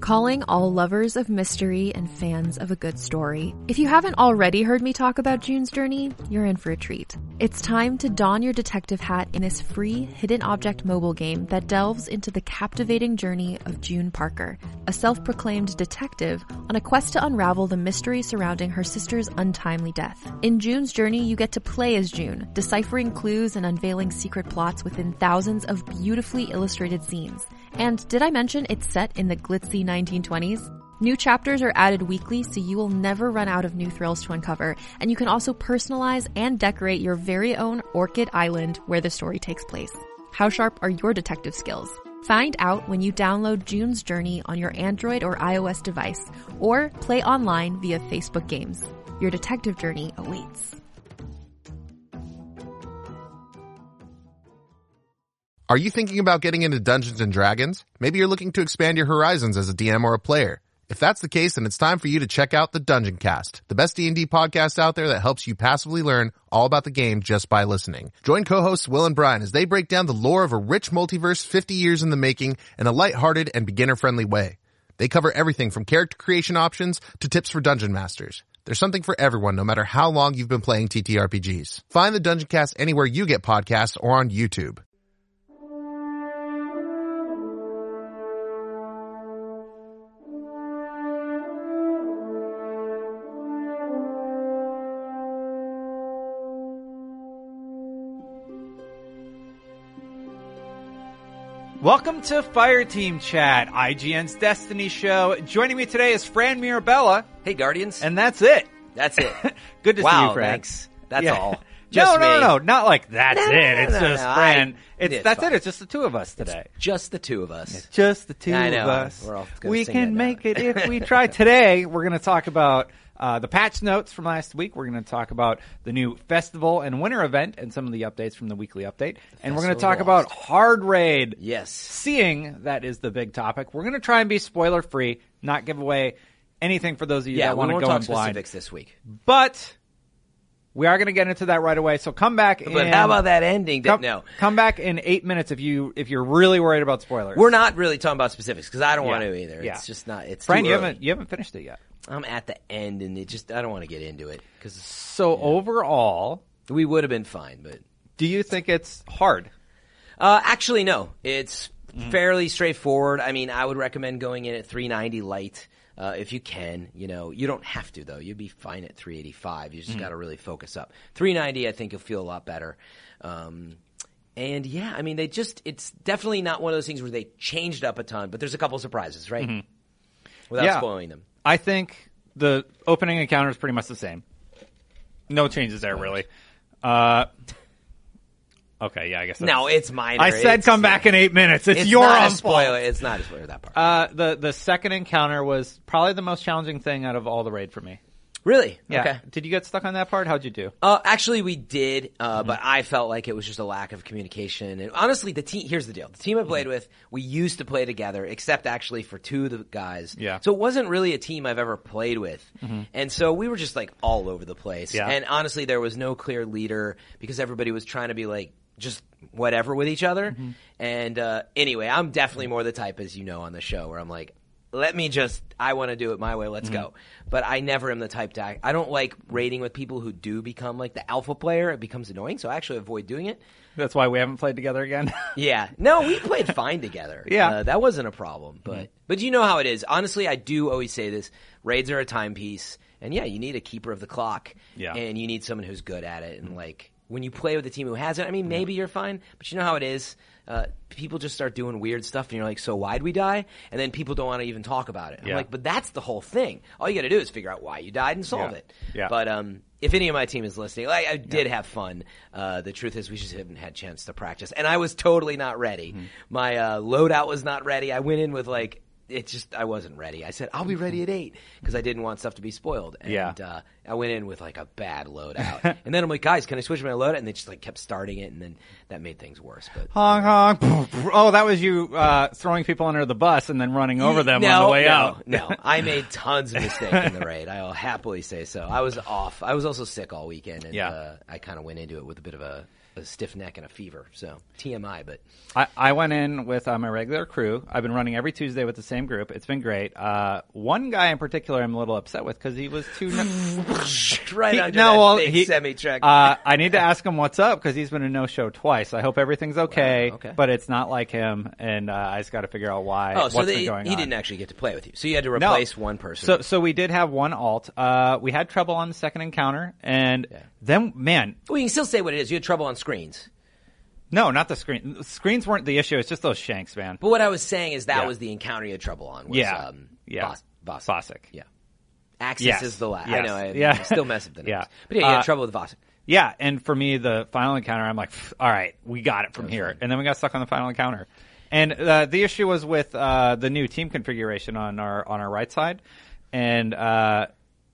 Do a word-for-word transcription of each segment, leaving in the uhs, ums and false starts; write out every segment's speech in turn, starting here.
Calling all lovers of mystery and fans of a good story. If you haven't already heard me talk about June's Journey, you're in for a treat. It's time to don your detective hat in this free hidden object mobile game that delves into the captivating journey of June Parker, a self-proclaimed detective on a quest to unravel the mystery surrounding her sister's untimely death. In June's Journey, you get to play as June, deciphering clues and unveiling secret plots within thousands of beautifully illustrated scenes. And did I mention it's set in the glitzy nineteen twenties? New chapters are added weekly, so you will never run out of new thrills to uncover, and you can also personalize and decorate your very own Orchid Island where the story takes place. How sharp are your detective skills? Find out when you download June's Journey on your Android or iOS device, or play online via Facebook Games. Your detective journey awaits. Are you thinking about getting into Dungeons and Dragons? Maybe you're looking to expand your horizons as a D M or a player. If that's the case, then it's time for you to check out the Dungeon Cast, the best D and D podcast out there that helps you passively learn all about the game just by listening. Join co-hosts Will and Brian as they break down the lore of a rich multiverse fifty years in the making in a lighthearted and beginner-friendly way. They cover everything from character creation options to tips for dungeon masters. There's something for everyone, no matter how long you've been playing T T R P Gs. Find the Dungeon Cast anywhere you get podcasts or on YouTube. Welcome to Fireteam Chat, I G N's Destiny show. Joining me today is Fran Mirabella. Hey, Guardians. And that's it. That's it. Good to wow, see you, Fran. Thanks. That's yeah. all. Just no, no, me. no, no, not like that's no, it. It's no, no, just no, Fran. I, it's, it's that's fine. it. It's just the two of us today. It's just the two of us. It's just the two I know. of us. We're all gonna we sing can that make now. it if we try. Today, we're going to talk about uh, the patch notes from last week. We're going to talk about the new festival and winter event and some of the updates from the weekly update. The and we're going to talk about Hard Raid. Yes. Seeing that is the big topic. We're going to try and be spoiler free, not give away anything for those of you yeah, that want to go talk in blind. Specifics this week. But we are going to get into that right away. So come back. In, but how about that ending? Come, no. come back in eight minutes if you if you're really worried about spoilers. We're not really talking about specifics because I don't yeah. want to either. Yeah. It's just not. It's Brian, too you early. haven't you haven't finished it yet. I'm at the end, and it just I don't want to get into it because so yeah. overall, we would have been fine. But do you think it's hard? Uh, actually, no. It's mm. fairly straightforward. I mean, I would recommend going in at three ninety light. Uh, if you can, you know, you don't have to though. You'd be fine at three eighty-five. You just mm. got to really focus up. three ninety, I think you'll feel a lot better. Um, and yeah, I mean, they just, it's definitely not one of those things where they changed up a ton, but there's a couple surprises, right? Mm-hmm. Without yeah. spoiling them. I think the opening encounter is pretty much the same. No changes there, really. Uh, okay, yeah, I guess. That's, no, it's minor. I said it's, come back in eight minutes. It's, it's your not own a spoiler. It's not a spoiler, that part. Uh, the, the second encounter was probably the most challenging thing out of all the raid for me. Really? Yeah. Okay. Did you get stuck on that part? How'd you do? Uh, actually, we did, uh, mm-hmm. but I felt like it was just a lack of communication. And honestly, the team, here's the deal. The team I played mm-hmm. with, we used to play together, except actually for two of the guys. Yeah. So it wasn't really a team I've ever played with. Mm-hmm. And so we were just like all over the place. Yeah. And honestly, there was no clear leader because everybody was trying to be like, just whatever with each other. Mm-hmm. And, uh, anyway, I'm definitely more the type, as you know, on the show where I'm like, let me just, I want to do it my way, let's mm-hmm. go. But I never am the type to, I don't like raiding with people who do become like the alpha player. It becomes annoying, so I actually avoid doing it. That's why we haven't played together again? Yeah. No, we played fine together. Yeah. Uh, that wasn't a problem. But, mm-hmm. but you know how it is. Honestly, I do always say this. Raids are a timepiece. And yeah, you need a keeper of the clock. Yeah. And you need someone who's good at it. And like, when you play with a team who hasn't, I mean, maybe you're fine, but you know how it is. Uh, people just start doing weird stuff, and you're like, so why'd we die? And then people don't want to even talk about it. I'm yeah. like, but that's the whole thing. All you got to do is figure out why you died and solve yeah. it. Yeah. But um, if any of my team is listening, like, I did yeah. have fun. Uh, the truth is we just haven't had a chance to practice. And I was totally not ready. Mm-hmm. My uh, loadout was not ready. I went in with, like, it just, I wasn't ready. I said, I'll be ready at eight because I didn't want stuff to be spoiled. And yeah. uh, I went in with like a bad loadout. And then I'm like, guys, can I switch my loadout? And they just like kept starting it. And then that made things worse. But honk, honk. Oh, that was you uh, throwing people under the bus and then running over them no, on the way no, out. No, I made tons of mistakes in the raid. I'll happily say so. I was off. I was also sick all weekend. And yeah. uh, I kind of went into it with a bit of a a stiff neck and a fever. So T M I, but I, I went in with uh, my regular crew. I've been running every Tuesday with the same group. It's been great. Uh, one guy in particular I'm a little upset with because he was too... right he, under no, that well, big he, semi-truck. uh, I need to ask him what's up because he's been a no-show twice. I hope everything's okay, Wow, okay. but it's not like him, and uh, I just got to figure out why. oh, so what's they, been going he on. didn't actually get to play with you. So you had to No. replace one person. So, so we did have one alt. Uh, we had trouble on the second encounter, and Yeah. then, man, well, you can still say what it is. You had trouble on screens. no, not the screen. The screens weren't the issue. It's just those shanks, man. But what I was saying is that Yeah. was the encounter you had trouble on. Was, Yeah. Um, Yeah. Bos- Bos- Bosick. Yeah. Axis Yes. is the last. I Yes. know. I, Yeah. I still mess up the names. Yeah. But yeah, you had Uh, trouble with Bosick. Yeah, and for me, the final encounter, I'm like, "Pff, all right, we got it from here. fun. And then we got stuck on the final encounter. And uh, the issue was with uh, the new team configuration on our on our right side. And uh,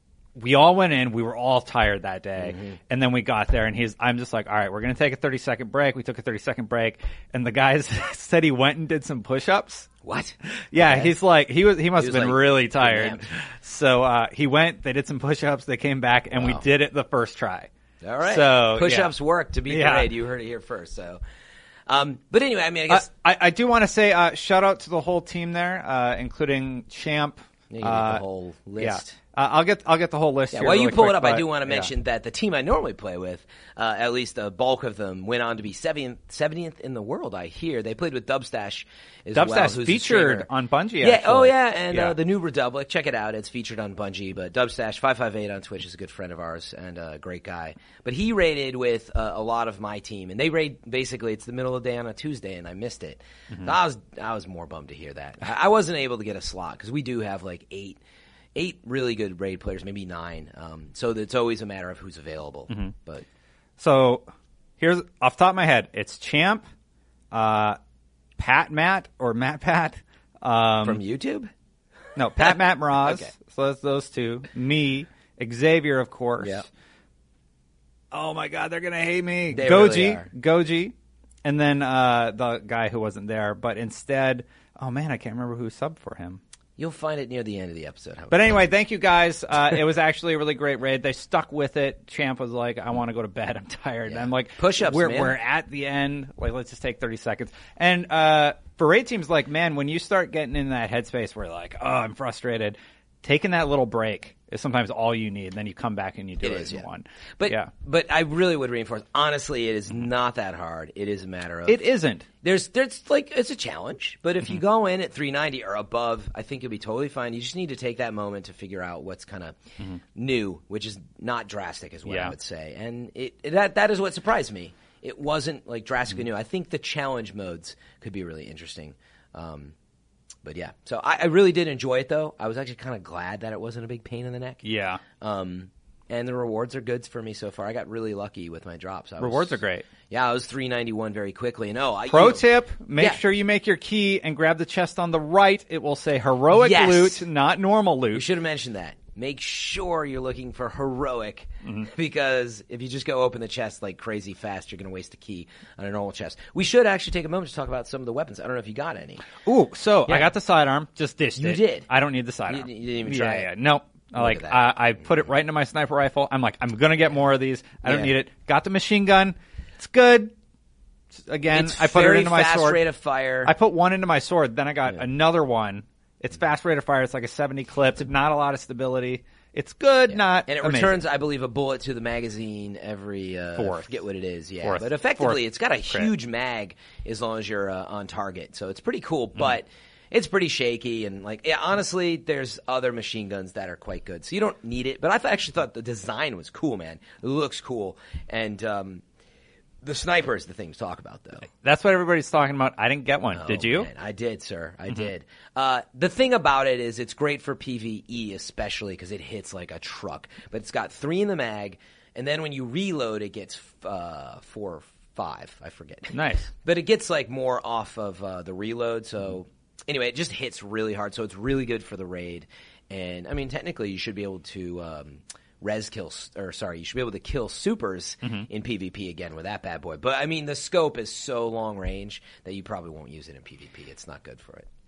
we all went in. We were all tired that day. Mm-hmm. And then we got there, and he's. I'm just like, all right, we're going to take a thirty-second break. We took a thirty-second break. And the guys said he went and did some push-ups. What? Yeah, Okay. he's like he was. He must He have was, been like, really tired. kidnapped. So uh, he went. They did some push-ups. They came back, and we Wow. did it the first try. All right. So push-ups yeah. work to beat Yeah. the raid. You heard it here first. So, um, but anyway, I mean, I guess Uh, I, I do want to say uh, shout out to the whole team there, uh, including Champ. you can get uh, the whole list. Yeah, uh, I'll get I'll get the whole list. Yeah, here while really you pull quick, it up, I but- do want to yeah. mention that the team I normally play with, uh, at least the bulk of them, went on to be seventieth in the world, I hear. They played with Dubstash as well. Dubstash who's a featured streamer. on Bungie. Yeah, actually. oh yeah, and Yeah. Uh, the new Redoublik. Check it out. It's featured on Bungie. But Dubstash five five eight on Twitch is a good friend of ours and a great guy. But he raided with uh, a lot of my team, and they raid basically. It's the middle of the day on a Tuesday, and I missed it. Mm-hmm. So I was I was more bummed to hear that. I, I wasn't able to get a slot because we do have like eight. Eight really good raid players, maybe nine. Um, so it's always a matter of who's available. Mm-hmm. But So here's off the top of my head, it's Champ, uh, Pat Matt or Matt Pat. Um, from YouTube, no, Pat Matt Mraz. Okay. So that's those two. Me, Xavier, of course. Yeah. Oh my God, they're gonna hate me. They Goji, really are. Goji, and then uh, the guy who wasn't there, but instead, oh man, I can't remember who subbed for him. you'll find it near the end of the episode. How But anyway, thank you guys. Uh, it was actually a really great raid. They stuck with it. Champ was like, I want to go to bed. I'm tired. Yeah. And I'm like, Push-ups, we're, man. we're at the end. Like, let's just take thirty seconds. And uh, for raid teams, like, man, when you start getting in that headspace where like, oh, I'm frustrated, taking that little break is sometimes all you need. And then you come back and you do It it, is, in yeah. one. But yeah. but I really would reinforce. Honestly, it is not that hard. It is a matter of It isn't. There's there's like it's a challenge, but if Mm-hmm. you go in at three ninety or above, I think you'll be totally fine. You just need to take that moment to figure out what's kind of new, which is not drastic, is what Mm-hmm. Yeah. I would say. And it that that is what surprised me. It wasn't like Mm-hmm. drastically new. I think the challenge modes could be really interesting. Um, but yeah, so I, I really did enjoy it though. I was actually kind of glad that it wasn't a big pain in the neck. Yeah. Um, and the rewards are good for me so far. I got really lucky with my drops. I was- Rewards are great. Yeah, I was three ninety-one very quickly. No, I Pro you know- tip, make Yeah. sure you make your key and grab the chest on the right. It will say heroic Yes. loot, not normal loot. You should have mentioned that. Make sure you're looking for heroic, Mm-hmm. because if you just go open the chest like crazy fast, you're going to waste a key on a normal chest. We should actually take a moment to talk about some of the weapons. I don't know if you got any. Ooh, so Yeah. I got the sidearm. Just dished You it. did? I don't need the sidearm. You- you didn't even yeah, try it? Yeah, nope. I like at that. I, I put it right into my sniper rifle. I'm like, I'm gonna get more of these. I don't Yeah. need it. Got the machine gun. It's good. Again, It's I put very it into my fast sword. rate of fire. I put one into my sword. Then I got another one. It's fast rate of fire. It's like a seventy clip. Not a lot of stability. It's good, not and it amazing. returns, I believe, a bullet to the magazine every uh, Fourth. I forget what it is. Yeah, Fourth. but effectively, Fourth it's got a crit. huge mag as long as you're uh, on target. So it's pretty cool, Mm-hmm. but it's pretty shaky and like yeah, honestly, there's other machine guns that are quite good. So you don't need it. But I th- actually thought the design was cool, man. It looks cool, and um, the sniper is the thing to talk about, though. That's what everybody's talking about. I didn't get one. Oh, Did you? man, I did, sir. I did. Uh, the thing about it is it's great for PvE, especially because it hits like a truck. But it's got three in the mag, and then when you reload, it gets uh, four or five. I forget. Nice. But it gets like more off of uh, the reload. So anyway, it just hits really hard. So it's really good for the raid. And I mean, technically, you should be able to um, res kill, or sorry, you should be able to kill supers in PvP again with that bad boy. But I mean, the scope is so long range that you probably won't use it in PvP. It's not good for it.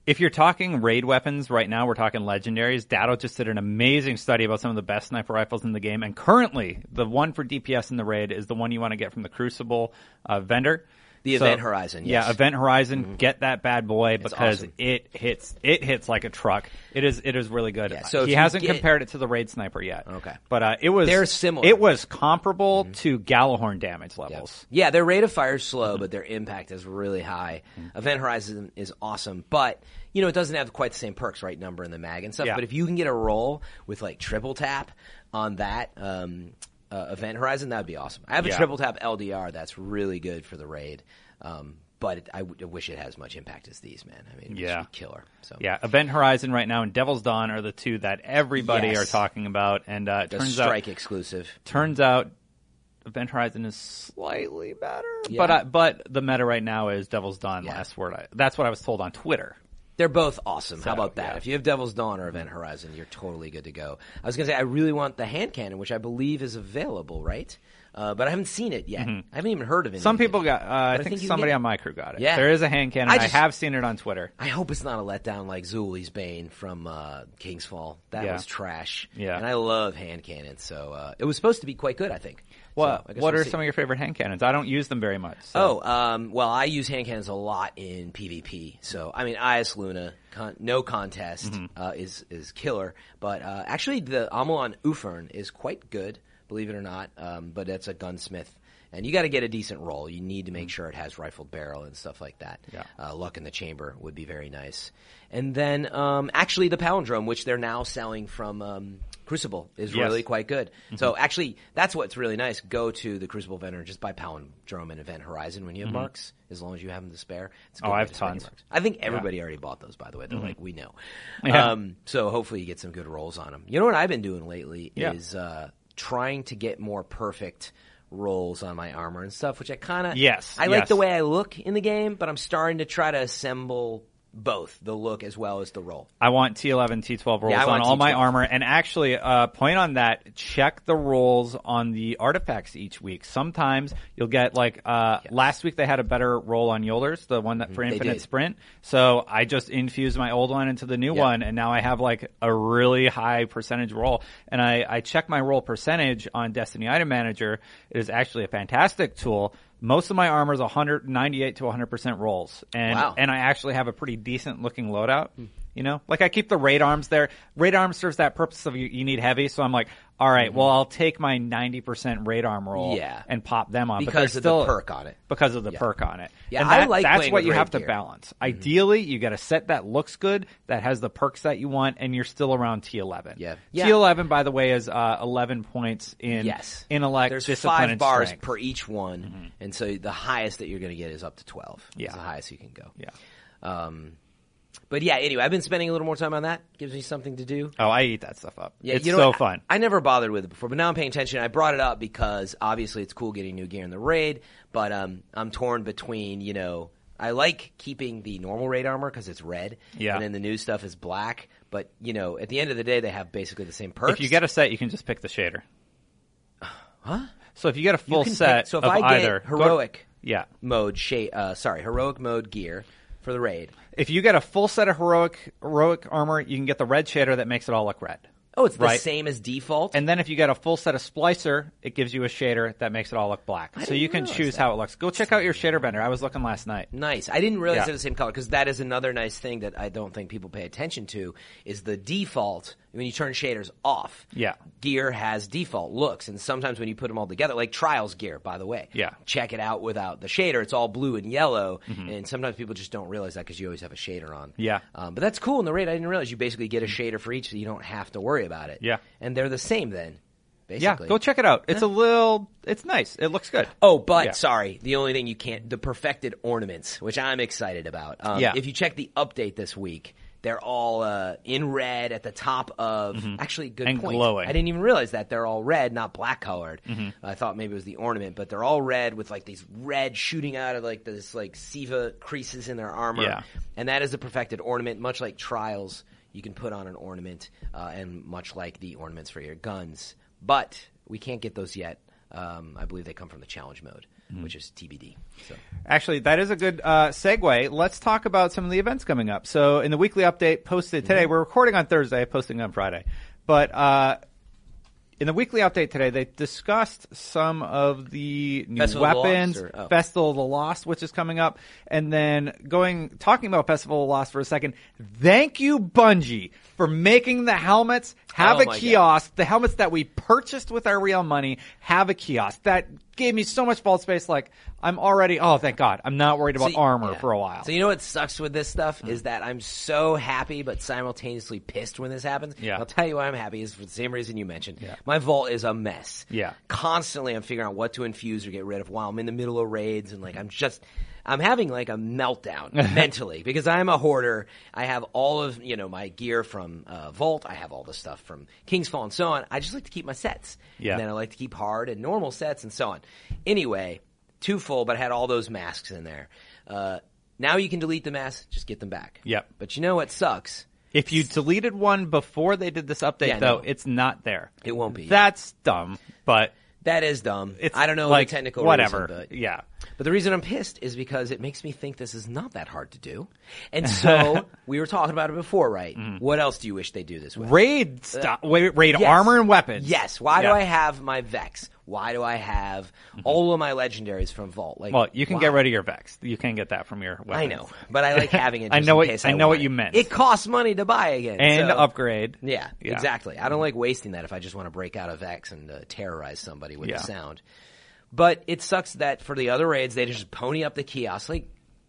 If you're talking raid weapons right now, we're talking legendaries. Datto just did an amazing study about some of the best sniper rifles in the game. And currently, the one for D P S in the raid is the one you want to get from the Crucible uh, vendor. The so, Event Horizon, yes. Yeah, Event Horizon. Mm-hmm. Get that bad boy it's because awesome. it hits it hits like a truck. It is it is really good. Yeah, so he if hasn't you get... compared it to the raid sniper yet. Okay, but uh, it was they're similar. It was comparable mm-hmm. to Gallahorn damage levels. Yep. Yeah, their rate of fire is slow, mm-hmm. but their impact is really high. Mm-hmm. Event Horizon is awesome, but you know it doesn't have quite the same perks, right? Number in the mag and stuff. Yeah. But if you can get a roll with like triple tap on that. Um, uh, Event Horizon, that would be awesome. I have a yeah. triple tap L D R that's really good for the raid. Um, But it, I, w- I wish it has as much impact as these, man. I mean, it yeah. would be killer. So. Yeah, Event Horizon right now and Devil's Dawn are the two that everybody yes. are talking about. And uh, it the turns Strike out, exclusive. Turns out Event Horizon is slightly better. Yeah. But I, but the meta right now is Devil's Dawn, yeah. last word. I, that's what I was told on Twitter. They're both awesome. So, How about that? Yeah. If you have Devil's Dawn or Event Horizon, you're totally good to go. I was going to say, I really want the hand cannon, which I believe is available, right? Uh, but I haven't seen it yet. Mm-hmm. I haven't even heard of it. Some people got, uh, I, I think, think somebody get... on my crew got it. Yeah. There is a hand cannon. I, just, I have seen it on Twitter. I hope it's not a letdown like Zuli's Bane from uh, King's Fall. That yeah. was trash. Yeah. And I love hand cannons, so uh, it was supposed to be quite good, I think. Well, so what we'll are see. some of your favorite hand cannons? I don't use them very much. So. Oh, um, well, I use hand cannons a lot in PvP. So, I mean, Ias Luna, con- no contest, mm-hmm. uh, is is killer. But uh, actually, the Amalon Ufern is quite good, believe it or not. Um, but it's a gunsmith. And you got to get a decent roll. You need to make sure it has rifled barrel and stuff like that. Yeah. Uh, luck in the chamber would be very nice. And then, um, actually, the Palindrome, which they're now selling from um, Crucible, is yes. really quite good. Mm-hmm. So, actually, that's what's really nice. Go to the Crucible vendor and just buy Palindrome and Event Horizon when you have mm-hmm. marks, as long as you have them to spare. It's a good oh, way I have to spend tons. your marks. I think everybody yeah. already bought those, by the way. They're mm-hmm. like, we know. Yeah. Um, so, hopefully, you get some good rolls on them. You know what I've been doing lately yeah. is uh, trying to get more perfect rolls on my armor and stuff, which I kind of yes. I like yes. the way I look in the game, but I'm starting to try to assemble both the look as well as the roll. I want T eleven, T twelve rolls yeah, on all T twelve. my armor. And actually, uh, point on that, check the rolls on the artifacts each week. Sometimes you'll get like, uh, yes. last week they had a better roll on Yolders, the one that for they Infinite did. Sprint. So I just infused my old one into the new yep. one, and now I have like a really high percentage roll. And I, I check my roll percentage on Destiny Item Manager. It is actually a fantastic tool. Most of my armor is one ninety-eight to one hundred percent rolls, and wow. and I actually have a pretty decent looking loadout. You know, like I keep the raid arms there. Raid arms serves that purpose of you, you need heavy, so I'm like, all right, mm-hmm. well I'll take my ninety percent raid arm roll yeah. and pop them on because but of still, the perk on it. Because of the yeah. perk on it. Yeah, and that, I like that's playing what with you raid have to gear. balance. Mm-hmm. Ideally, you got a set that looks good, that has the perks that you want, and you're still around T eleven. Yeah. T yeah. eleven, by the way, is uh, eleven points in yes. intellect, There's discipline, five and bars strength. per each one, mm-hmm. and so the highest that you're going to get is up to twelve. Yeah, it's the highest you can go. Yeah. Um, But yeah, anyway, I've been spending a little more time on that. Gives me something to do. Oh, I eat that stuff up. Yeah, it's you know so what? fun. I, I never bothered with it before, but now I'm paying attention. I brought it up because obviously it's cool getting new gear in the raid, but um, I'm torn between, you know, I like keeping the normal raid armor because it's red, yeah. and then the new stuff is black. But, you know, at the end of the day, they have basically the same perks. If you get a set, you can just pick the shader. Huh? So if you get a full pick, set so if of I get either heroic go, yeah. mode, shade, uh, sorry, heroic mode gear for the raid. If you get a full set of heroic heroic armor, you can get the red shader that makes it all look red. Oh, it's the right? same as default? And then if you get a full set of Splicer, it gives you a shader that makes it all look black. I So you didn't can realize choose that. how it looks. Go check out your shader vendor. I was looking last night. Nice. I didn't realize Yeah. they're the same color because that is another nice thing that I don't think people pay attention to is the default. When you turn shaders off, Yeah. gear has default looks, and sometimes when you put them all together, like Trials gear, by the way, Yeah. check it out without the shader. It's all blue and yellow, and sometimes people just don't realize that because you always have a shader on. Yeah. Um, but that's cool in the raid. I didn't realize you basically get a shader for each, so you don't have to worry about it. Yeah. And they're the same then, Yeah, basically. go check it out. It's a little, it's nice. It looks good. Oh, but Yeah. sorry, the only thing you can't, the perfected ornaments, which I'm excited about. Um, Yeah. If you check the update this week, they're all uh, in red at the top of, Mm-hmm. actually, good And point. glowing. I didn't even realize that. They're all red, not black colored. Mm-hmm. I thought maybe it was the ornament, but they're all red with like these red shooting out of like this like Siva creases in their armor. Yeah. And that is a perfected ornament, much like Trials. You can put on an ornament, uh, and much like the ornaments for your guns. But we can't get those yet Um, I believe they come from the challenge mode, mm-hmm. which is T B D. So. Actually, that is a good uh, segue. Let's talk about some of the events coming up. So in the weekly update posted today, mm-hmm. we're recording on Thursday, posting on Friday. But uh, in the weekly update today, they discussed some of the new Festival weapons, of the Lost, or, oh. Festival of the Lost, which is coming up. And then going talking about Festival of the Lost for a second, thank you, Bungie, for making the helmets have oh a kiosk. God. The helmets that we purchased with our real money have a kiosk. That gave me so much vault space. Like, I'm already, oh, thank God. I'm not worried about so, armor yeah. for a while. So you know what sucks with this stuff mm. is that I'm so happy but simultaneously pissed when this happens. Yeah. I'll tell you why I'm happy is for the same reason you mentioned. Yeah. My vault is a mess. Yeah. Constantly I'm figuring out what to infuse or get rid of while I'm in the middle of raids, and like I'm just I'm having like a meltdown mentally because I'm a hoarder. I have all of, you know, my gear from uh, Vault. I have all the stuff from Kingsfall and so on. I just like to keep my sets. Yeah. And then I like to keep hard and normal sets and so on. Anyway, too full, but I had all those masks in there. Uh, now you can delete the masks, just get them back. Yep. But you know what sucks? If you deleted one before they did this update, Yeah, though, no. it's not there. It won't be. That's dumb, but That is dumb. it's I don't know like, the technical whatever. reason, but yeah. But the reason I'm pissed is because it makes me think this is not that hard to do. And so we were talking about it before, right? Mm-hmm. What else do you wish they do this with? Raid stuff. Uh, raid yes. armor and weapons. Yes. Why yeah. do I have my Vex? Why do I have mm-hmm. all of my legendaries from Vault? Like, well, you can why? get rid of your Vex. You can get that from your weapons. I know, but I like having it. Just I know in what case I, I know what want you it. meant. It costs money to buy again and so. upgrade. Yeah, yeah, exactly. I don't like wasting that if I just want to break out a Vex and uh, terrorize somebody with yeah. the sound. But it sucks that for the other raids, they just pony up the kiosk. Like,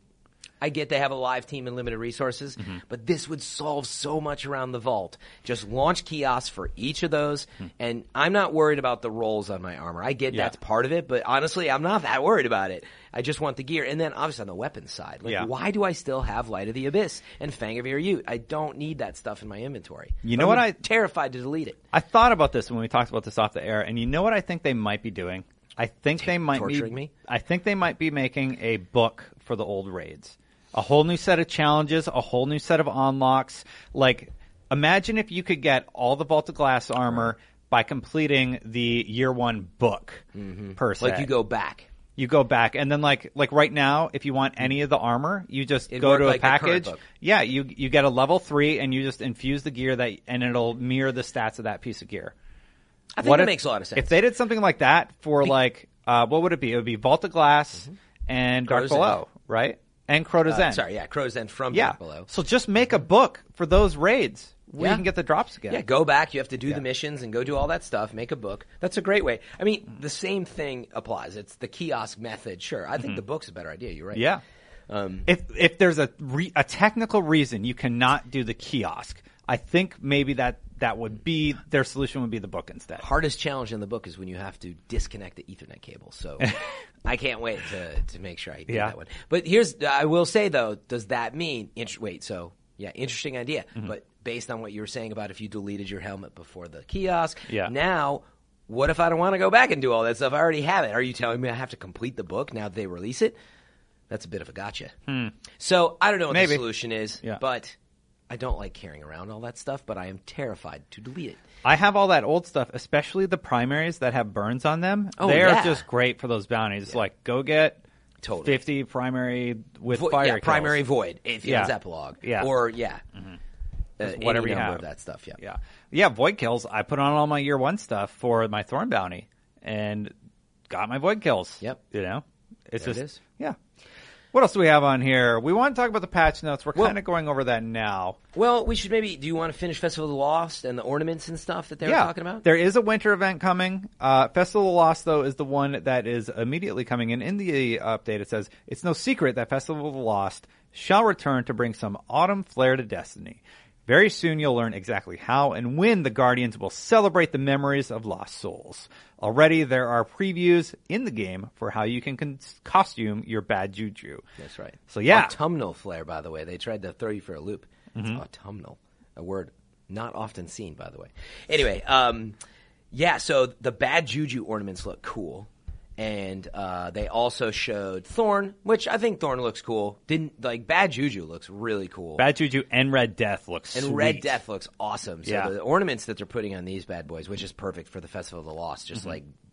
I get they have a live team and limited resources, mm-hmm. but this would solve so much around the vault. Just launch kiosks for each of those, mm-hmm. and I'm not worried about the rolls on my armor. I get yeah. that's part of it, but honestly, I'm not that worried about it. I just want the gear. And then, obviously, on the weapons side, like, yeah. why do I still have Light of the Abyss and Fang of Ute? I don't need that stuff in my inventory. You know I'm what I... terrified to delete it. I thought about this when we talked about this off the air, and you know what I think they might be doing? I think T- they might torturing be, me? I think they might be making a book for the old raids. A whole new set of challenges, a whole new set of unlocks. Like, imagine if you could get all the Vault of Glass armor by completing the year one book, mm-hmm. per se. Like, you go back. You go back, and then like like right now, if you want any of the armor, you just It'd go to like a package. book. Yeah, you you get a level three, and you just infuse the gear that, and it'll mirror the stats of that piece of gear. I think what that if, makes a lot of sense. If they did something like that for like, uh, what would it be? It would be Vault of Glass mm-hmm. and Dark Crow's Below, End. right? And Crota's uh, End. Sorry, yeah, Crow's End from yeah. Dark Below. So just make a book for those raids where yeah. you can get the drops again. Yeah, go back. You have to do yeah. the missions and go do all that stuff. Make a book. That's a great way. I mean, the same thing applies. It's the kiosk method. Sure, I think mm-hmm. the book's a better idea. You're right. Yeah. Um, if if there's a re- a technical reason you cannot do the kiosk, I think maybe that that would be their solution would be the book instead. Hardest challenge in the book is when you have to disconnect the Ethernet cable. So I can't wait to to make sure I do yeah. that one. But here's I will say though, does that mean int- wait? So yeah, interesting idea. Mm-hmm. But based on what you were saying about if you deleted your helmet before the kiosk, yeah. now what if I don't want to go back and do all that stuff? I already have it. Are you telling me I have to complete the book now that they release it? That's a bit of a gotcha. Hmm. So I don't know what Maybe. the solution is, yeah. but I don't like carrying around all that stuff, but I am terrified to delete it. I have all that old stuff, especially the primaries that have burns on them. Oh, They're yeah. just great for those bounties. Yeah. Like, go get totally. fifty primary with Vo- fire yeah, kills. primary void, Atheon's Yeah. epilogue. Yeah. Or, yeah. Mm-hmm. Uh, whatever any you number have. of that stuff, yeah. Yeah. Yeah, void kills. I put on all my year one stuff for my Thorn bounty and got my void kills. Yep. You know? It's There just, it is. yeah. What else do we have on here? We want to talk about the patch notes. We're Well- kind of going over that now. Well, we should maybe, do you want to finish Festival of the Lost and the ornaments and stuff that they yeah, were talking about? There is a winter event coming. Uh, Festival of the Lost, though, is the one that is immediately coming in. In the update, it says, it's no secret that Festival of the Lost shall return to bring some autumn flair to Destiny. Very soon you'll learn exactly how and when the Guardians will celebrate the memories of lost souls. Already there are previews in the game for how you can con- costume your bad juju. That's right. So yeah. Autumnal flair, by the way. They tried to throw you for a loop. It's Mm-hmm. autumnal. A word not often seen, by the way. Anyway, um, yeah, so the bad juju ornaments look cool. And uh, they also showed Thorn, which I think Thorn looks cool. Didn't like Bad Juju looks really cool. Bad Juju and Red Death looks and sweet. Red Death looks awesome. So Yeah. the ornaments that they're putting on these bad boys, which is perfect for the Festival of the Lost, just mm-hmm. like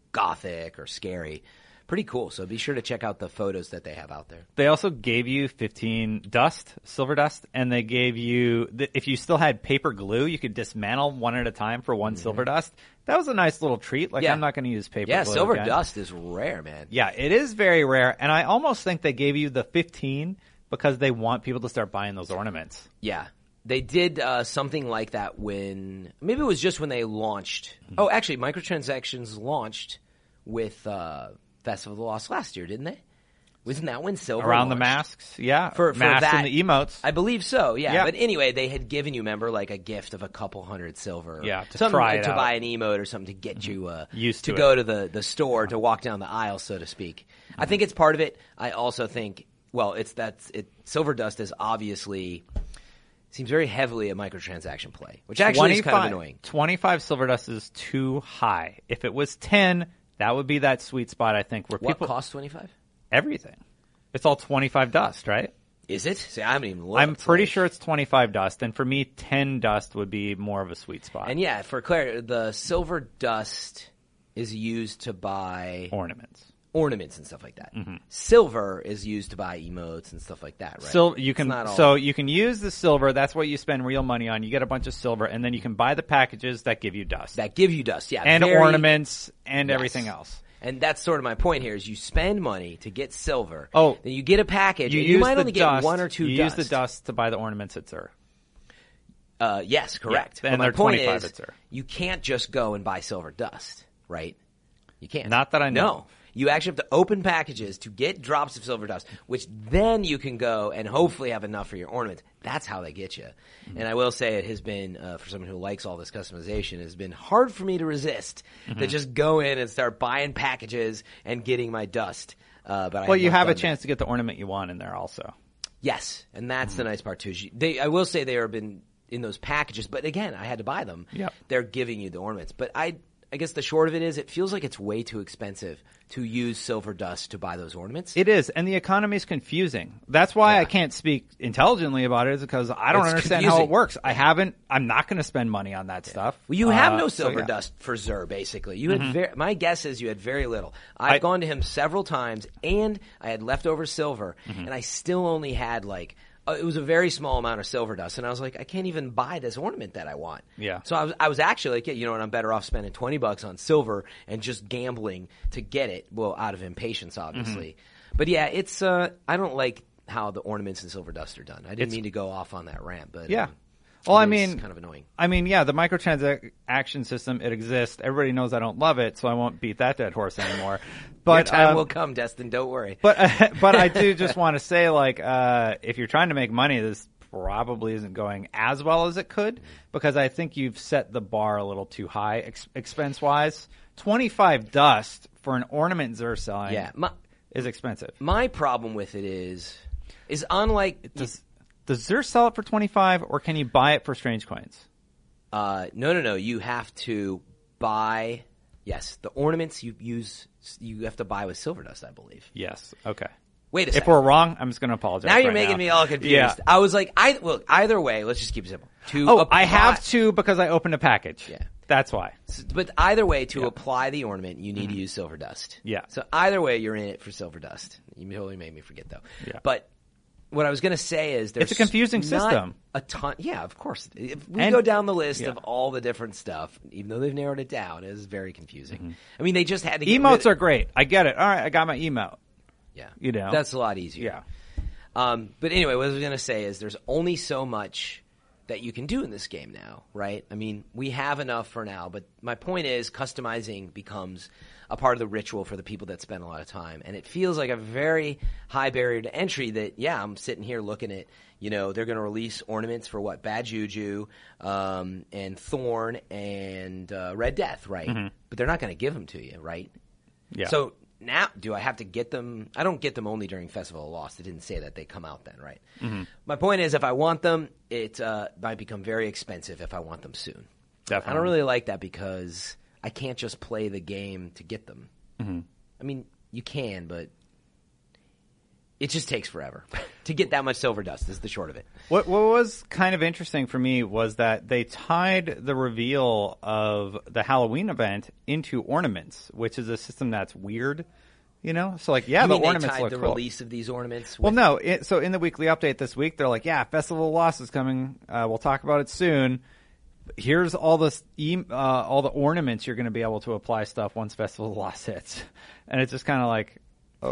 gothic or scary. Pretty cool. So be sure to check out the photos that they have out there. They also gave you fifteen dust, silver dust, and they gave you, if you still had paper glue, you could dismantle one at a time for one mm-hmm. silver dust. That was a nice little treat. Like, yeah. I'm not going to use paper yeah, glue. Yeah, silver again. dust is rare, man. Yeah, it is very rare. And I almost think they gave you the fifteen because they want people to start buying those ornaments. Yeah. They did uh, something like that when, maybe it was just when they launched. Mm-hmm. Oh, actually, microtransactions launched with uh, Festival of the Lost last year, didn't they? Wasn't that when Silver Around launched? the masks, yeah. For, for masks that, and the emotes. I believe so, yeah. yeah. But anyway, they had given you, remember, like a gift of a couple hundred silver. Yeah, to something, try it To out. buy an emote or something to get you uh, used to, to go it. to the, the store, to walk down the aisle, so to speak. Mm-hmm. I think it's part of it. I also think, well, it's that's it. Silver Dust is obviously... seems very heavily a microtransaction play, which actually is kind of annoying. twenty-five silver dust is too high. If it was ten, that would be that sweet spot, I think, where what people... What costs twenty-five? Everything. It's all twenty-five dust, right? Is it? See, I haven't even looked. I'm pretty like... sure it's twenty-five dust, and for me, ten dust would be more of a sweet spot. And yeah, for clarity, the silver dust is used to buy... ornaments. Ornaments and stuff like that. Mm-hmm. Silver is used to buy emotes and stuff like that, right? So you can all... so you can use the silver. That's what you spend real money on. You get a bunch of silver, and then you can buy the packages that give you dust, that give you dust, yeah, and very... ornaments and yes. everything else. And that's sort of my point here: is you spend money to get silver. Oh, then you get a package. You, and use you might the only dust, get one or two. You dust. use the dust to buy the ornaments at Xur. Uh, yes, correct. Yeah, but and my they're point twenty-five is, at Xur. You can't just go and buy silver dust, right? You can't. Not that I know. No. You actually have to open packages to get drops of silver dust, which then you can go and hopefully have enough for your ornament. That's how they get you. Mm-hmm. And I will say it has been, uh, for someone who likes all this customization, it has been hard for me to resist mm-hmm. to just go in and start buying packages and getting my dust. Uh, but I well, have you have a that. chance to get the ornament you want in there also. Yes, and that's mm-hmm. the nice part too. They, I will say they have been in those packages, but again, I had to buy them. Yep. They're giving you the ornaments. But I I guess the short of it is it feels like it's way too expensive to use silver dust to buy those ornaments. It is, and the economy is confusing. That's why yeah. I can't speak intelligently about it, is because I don't it's understand confusing. how it works. I haven't, I'm not going to spend money on that yeah. stuff. Well, you have uh, no silver so, yeah. dust for Xur, basically. You mm-hmm. had very, my guess is you had very little. I've I, gone to him several times, and I had leftover silver, mm-hmm. and I still only had like, it was a very small amount of silver dust, and I was like, I can't even buy this ornament that I want. Yeah. So I was, I was actually like, you know what, I'm better off spending twenty bucks on silver and just gambling to get it. Well, out of impatience, obviously. Mm-hmm. But yeah, it's, uh, I don't like how the ornaments and silver dust are done. I didn't it's, mean to go off on that rant, but yeah. Um, well, I mean, kind of annoying. I mean, yeah, the microtransaction system, it exists. Everybody knows I don't love it, so I won't beat that dead horse anymore. But Your time um, will come, Destin. Don't worry. But uh, but I do just want to say, like, uh, if you're trying to make money, this probably isn't going as well as it could, because I think you've set the bar a little too high ex- expense-wise. twenty-five dust for an ornament Xur selling yeah, my, is expensive. My problem with it is, is unlike... Does, does Xur sell it for twenty-five, or can you buy it for strange coins? Uh, no, no, no. You have to buy... Yes, the ornaments you use, you have to buy with silver dust, I believe. Yes, okay. Wait a if second. If we're wrong, I'm just going to apologize. Now you're right making now. me all confused. Yeah. I was like, I, well, either way, let's just keep it simple. To oh, apply, I have to because I opened a package. Yeah. That's why. But either way, to yeah. apply the ornament, you need mm-hmm. to use silver dust. Yeah. So either way, you're in it for silver dust. You totally made me forget, though. Yeah. But what I was going to say is there's it's a confusing system. A ton. Yeah, of course. If we and, go down the list yeah. of all the different stuff, even though they've narrowed it down, it is very confusing. Mm-hmm. I mean, they just had to get emotes rid- are great. I get it. All right, I got my emote. Yeah. You know. That's a lot easier. Yeah. Um, but anyway, what I was going to say is there's only so much that you can do in this game now, right? I mean, we have enough for now, but my point is customizing becomes a part of the ritual for the people that spend a lot of time. And it feels like a very high barrier to entry that, yeah, I'm sitting here looking at, you know, they're going to release ornaments for what? Bad Juju, um, and Thorn and uh, Red Death, right? Mm-hmm. But they're not going to give them to you, right? Yeah. So now, do I have to get them? I don't get them only during Festival of Lost. It didn't say that they come out then, right? Mm-hmm. My point is, if I want them, it uh, might become very expensive if I want them soon. Definitely. I don't really like that because I can't just play the game to get them. Mm-hmm. I mean, you can, but it just takes forever to get that much silver dust is the short of it. What what was kind of interesting for me was that they tied the reveal of the Halloween event into ornaments, which is a system that's weird, you know? So like, yeah, you the mean ornaments they tied look the cool. release of these ornaments? Well, with- no. It, so in the weekly update this week, they're like, yeah, Festival of Lost is coming. Uh, we'll talk about it soon. Here's all this, e- uh, all the ornaments you're going to be able to apply stuff once Festival of Lost hits. And it's just kind of like,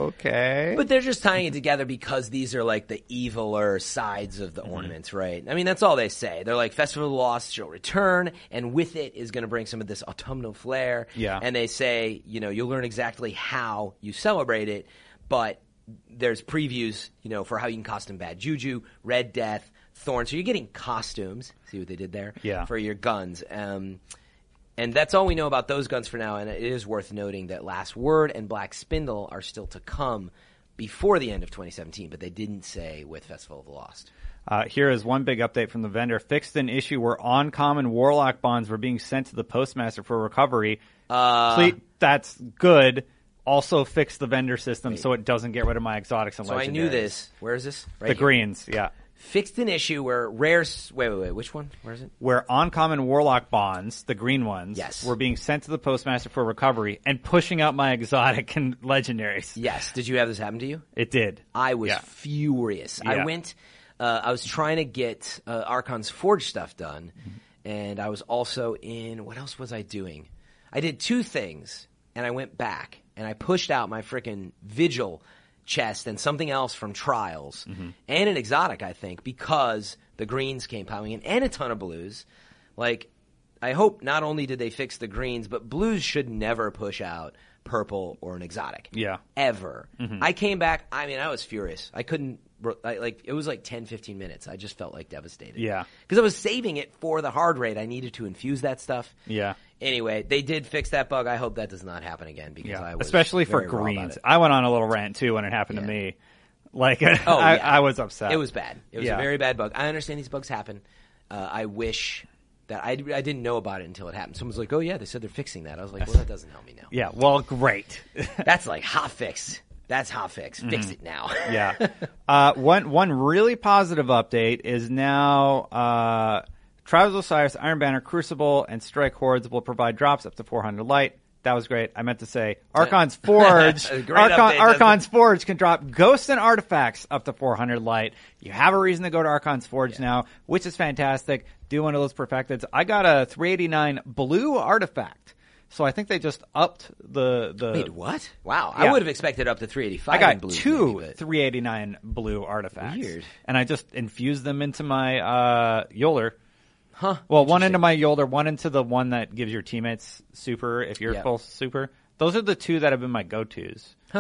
okay. But they're just tying it together because these are like the eviler sides of the mm-hmm. ornaments, right? I mean, that's all they say. They're like, Festival of the Lost shall return, and with it is going to bring some of this autumnal flair. Yeah. And they say, you know, you'll learn exactly how you celebrate it, but there's previews, you know, for how you can costume Bad Juju, Red Death, Thorn. So you're getting costumes. See what they did there? Yeah. For your guns. Um, And that's all we know about those guns for now, and it is worth noting that Last Word and Black Spindle are still to come before the end of twenty seventeen, but they didn't say with Festival of the Lost. Uh, here is one big update from the vendor. Fixed an issue where uncommon Warlock bonds were being sent to the postmaster for recovery. Uh, Cle- that's good. Also fix the vendor system wait. so it doesn't get rid of my exotics and so legendaries. I knew this. Where is this? Right the here. greens, yeah. Fixed an issue where rare... Wait, wait, wait. Which one? Where is it? Where uncommon Warlock bonds, the green ones, yes. were being sent to the postmaster for recovery and pushing out my exotic and legendaries. Yes. Did you have this happen to you? It did. I was yeah. furious. Yeah. I went... Uh, I was trying to get uh, Archon's Forge stuff done, mm-hmm. and I was also in... What else was I doing? I did two things, and I went back, and I pushed out my frickin' Vigil chest and something else from Trials, mm-hmm. and an exotic, I think, because the greens came piling in, and a ton of blues. Like, I hope not only did they fix the greens, but blues should never push out purple or an exotic. Yeah. Ever. Mm-hmm. I came back, I mean, I was furious. I couldn't, I, like, it was like ten, fifteen minutes. I just felt like devastated. Yeah. Because I was saving it for the hard raid. I needed to infuse that stuff. Yeah. Anyway, they did fix that bug. I hope that does not happen again because yeah. I was especially for very raw about greens. it. I went on a little rant too when it happened Yeah. to me. Like, oh, I, yeah. I was upset. It was bad. It was yeah. a very bad bug. I understand these bugs happen. Uh, I wish that I, I didn't know about it until it happened. Someone's like, "Oh yeah, they said they're fixing that." I was like, "Well, that doesn't help me now." Yeah. Well, great. That's like hot fix. That's hot fix. Mm-hmm. Fix it now. yeah. Uh, one one really positive update is now uh, Trials of Osiris, Iron Banner, Crucible, and Strike Hordes will provide drops up to four hundred light. That was great. I meant to say Archon's Forge. Great Archon, update, Archon's Forge can drop ghosts and artifacts up to four hundred light. You have a reason to go to Archon's Forge yeah. now, which is fantastic. Do one of those perfecteds. I got a three eighty-nine blue artifact. So I think they just upped the... the Wait, what? Wow. Yeah. I would have expected up to three eighty-five I got in blue, two maybe, but... three eighty-nine blue artifacts. Weird. And I just infused them into my uh, Yoler. Huh. Well, one into my Yoler, one into the one that gives your teammates super if you're yep. full super. Those are the two that have been my go-tos. Huh.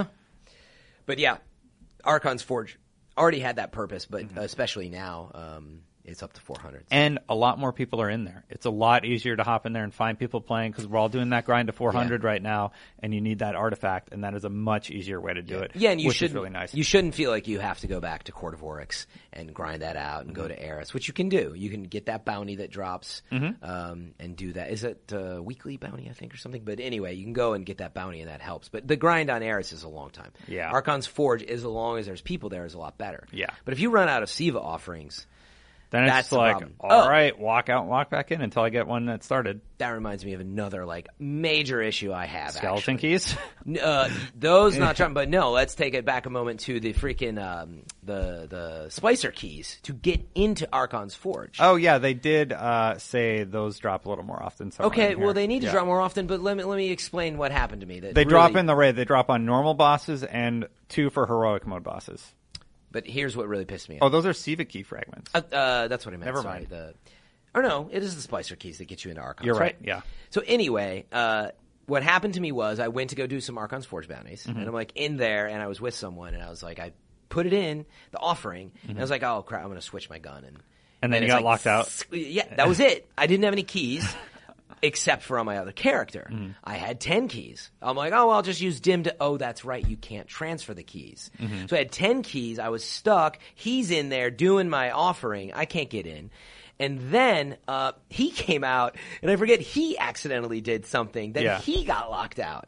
But yeah, Archon's Forge already had that purpose, but mm-hmm. especially now, um, it's up to four hundred. So. And a lot more people are in there. It's a lot easier to hop in there and find people playing because we're all doing that grind to four hundred yeah. right now, and you need that artifact, and that is a much easier way to do yeah. it. Yeah, and you which should is really nice. You shouldn't feel like you have to go back to Court of Oryx and grind that out and mm-hmm. go to Eris, which you can do. You can get that bounty that drops mm-hmm. um, and do that. Is it a weekly bounty, I think, or something? But anyway, you can go and get that bounty, and that helps. But the grind on Eris is a long time. Yeah. Archon's Forge, as long as there's people there, is a lot better. Yeah. But if you run out of Siva offerings... Then it's That's just like, problem. all oh. right, walk out and walk back in until I get one that started. That reminds me of another, like, major issue I have, Skeleton actually. keys? Uh, those not trying, but no, let's take it back a moment to the freaking, um, the, the Splicer keys to get into Archon's Forge. Oh, yeah, they did uh, say those drop a little more often. Okay, in well, here. they need to yeah. drop more often, but let me, let me explain what happened to me. That They really, drop in the raid. They drop on normal bosses and two for heroic mode bosses. But here's what really pissed me off. Oh, those are Siva key fragments. Uh, uh, that's what I meant. Never Sorry, mind. The, or no, it is the Splicer keys that get you into Archon. You're right, yeah. So anyway, uh, what happened to me was I went to go do some Archon's Forge bounties, mm-hmm. and I'm like in there, and I was with someone, and I was like, I put it in the offering, mm-hmm. and I was like, oh crap, I'm going to switch my gun, and and then and you got like, locked out. Yeah, that was it. I didn't have any keys. Except for on my other character. Mm-hmm. I had ten keys. I'm like, oh, well, I'll just use dim to, oh, that's right, you can't transfer the keys. Mm-hmm. So I had ten keys, I was stuck, he's in there doing my offering, I can't get in. And then, uh, he came out, and I forget, he accidentally did something, that yeah. he got locked out.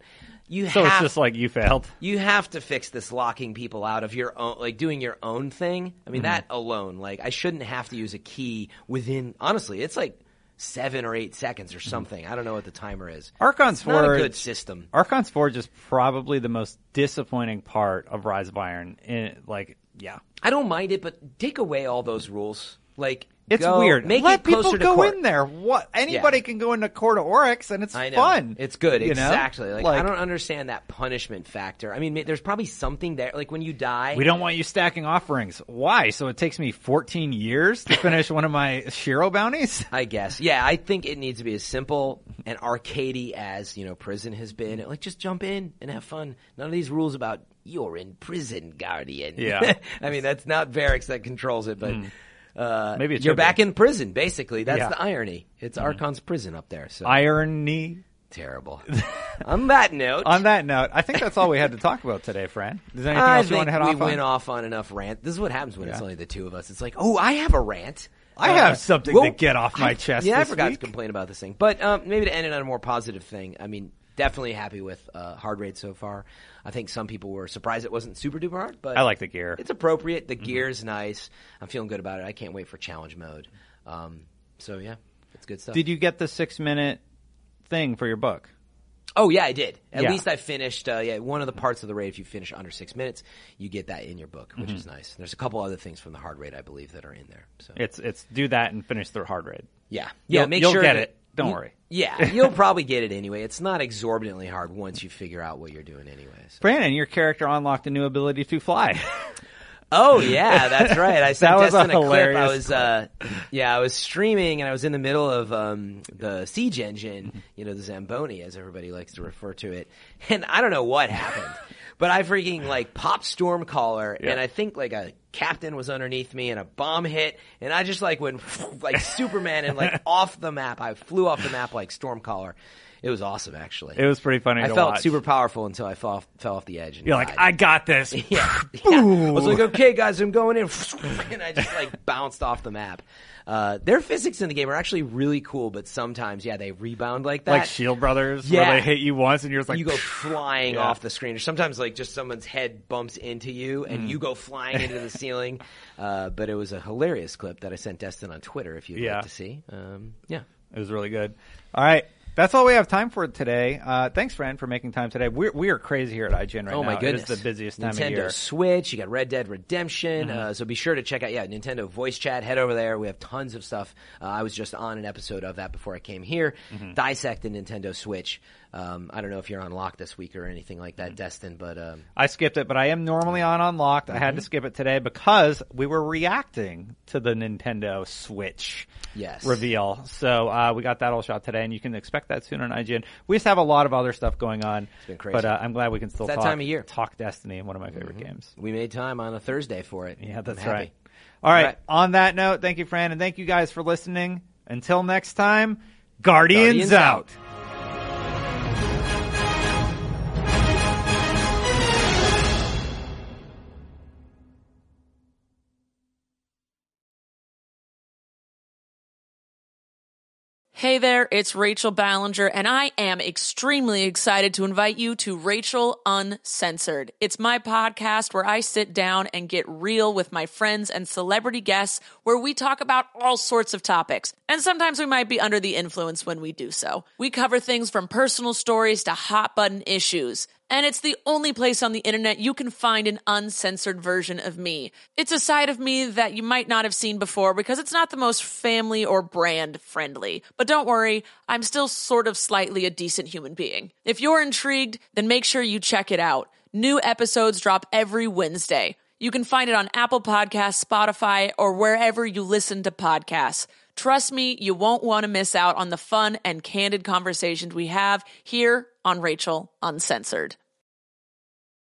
You So have, it's just like you failed. you have to fix this locking people out of your own, like doing your own thing. I mean, Mm-hmm. that alone, like I shouldn't have to use a key within, honestly, it's like seven or eight seconds or something. I don't know what the timer is. Archon's It's not a Forge- good system. Archon's Forge is probably the most disappointing part of Rise of Iron. In, like, yeah. I don't mind it, but take away all those rules. Like, It's go, weird. Make Let it closer people to go court. in there. What? Anybody Yeah. can go into Court of Oryx, and it's I know. fun. It's good. you know? Exactly. Like, I don't understand that punishment factor. I mean, ma- there's probably something there. Like when you die. We don't want you stacking offerings. Why? So it takes me fourteen years to finish one of my Shiro bounties? I guess. Yeah, I think it needs to be as simple and arcadey as, you know, prison has been. Like, just jump in and have fun. None of these rules about you're in prison, Guardian. Yeah. I mean, that's not Varix that controls it, but uh, Maybe it you're should be. back in prison, basically. That's Yeah. the irony. It's Archon's prison up there. So Irony. terrible. On that note. On that note, I think that's all we had to talk about today, Fran. Is there anything I else you think want to head we off on? went off on enough rant. This is what happens when it's Yeah. only the two of us. It's like, oh, I have a rant. I have something well, to get off my I- chest Yeah, I this forgot week. to complain about this thing. But um, maybe to end it on a more positive thing, I mean, definitely happy with uh, Hard Raid so far. I think some people were surprised it wasn't super duper hard, but I like the gear. It's appropriate. The gear's nice. I'm feeling good about it. I can't wait for challenge mode. Um, so, yeah, it's good stuff. Did you get the six-minute thing for your book? Oh, yeah, I did. At Yeah. least I finished, uh, yeah, one of the parts of the raid, if you finish under six minutes, you get that in your book, which Mm-hmm. is nice. There's a couple other things from the hard raid, I believe, that are in there. So It's it's do that and finish the hard raid. yeah. Yeah, You'll- make you'll sure get that- it. Don't you- worry. Yeah, you'll probably get it anyway. It's not exorbitantly hard once you figure out what you're doing anyways. Brandon, your character unlocked a new ability to fly. Oh yeah, that's right. I sent That was a Destin a, clip. I hilarious was, uh, yeah, I was streaming and I was in the middle of um, the siege engine, you know, the Zamboni, as everybody likes to refer to it. And I don't know what happened, but I freaking like popped Stormcaller, Yeah. and I think like a captain was underneath me, and a bomb hit, and I just like went like Superman and like off the map. I flew off the map like Stormcaller. It was awesome, actually. It was pretty funny I to felt watch. super powerful until I fell off, fell off the edge. And You're like, died. I got this. Yeah. yeah. I was like, okay, guys, I'm going in. And I just like bounced off the map. Uh, their physics in the game are actually really cool, but sometimes, yeah, they rebound like that. Like Shield Brothers, Yeah. where they hit you once and you're just like, you go flying Yeah. off the screen. Or sometimes, like, just someone's head bumps into you and Mm. you go flying into the ceiling. Uh, but it was a hilarious clip that I sent Destin on Twitter if you'd Yeah. like to see. Um, yeah. It was really good. All right. That's all we have time for today. Uh, thanks, Fran, for making time today. We're, we are crazy here at I G N right oh now. my goodness. It is the busiest time Nintendo of year. Switch, you got Red Dead Redemption, Mm-hmm. uh, so be sure to check out, yeah, Nintendo Voice Chat. Head over there. We have tons of stuff. Uh, I was just on an episode of that before I came here. Mm-hmm. Dissect the Nintendo Switch. Um, I don't know if you're on lock this week or anything like that, Destin, but um, I skipped it, but I am normally on Unlocked. I had to skip it today because we were reacting to the Nintendo Switch yes. reveal. So uh, we got that all shot today, and you can expect that soon on I G N. We just have a lot of other stuff going on. It's been crazy. But uh, I'm glad we can still It's that talk, time of year. talk Destiny, one of my favorite games. We made time on a Thursday for it. Yeah, that's I'm happy. right. All right. All right. On that note, thank you, Fran, and thank you guys for listening. Until next time, Guardians, Guardians out. out. Hey there, it's Rachel Ballinger, and I am extremely excited to invite you to Rachel Uncensored. It's my podcast where I sit down and get real with my friends and celebrity guests, where we talk about all sorts of topics. And sometimes we might be under the influence when we do so. We cover things from personal stories to hot button issues. And it's the only place on the internet you can find an uncensored version of me. It's a side of me that you might not have seen before because it's not the most family or brand friendly. But don't worry, I'm still sort of slightly a decent human being. If you're intrigued, then make sure you check it out. New episodes drop every Wednesday. You can find it on Apple Podcasts, Spotify, or wherever you listen to podcasts. Trust me, you won't want to miss out on the fun and candid conversations we have here on Rachel Uncensored.